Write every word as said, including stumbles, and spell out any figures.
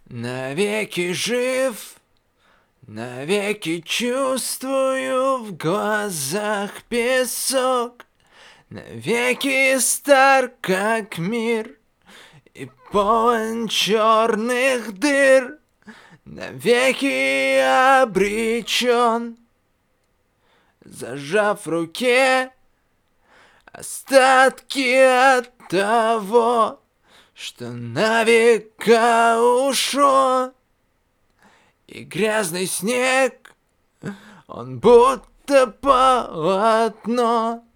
Навеки жив, навеки чувствую в глазах песок, навеки стар, как мир, и полон черных дыр, навеки обречен, зажав в руке остатки от того, что на века ушло. И грязный снег, он будто полотно,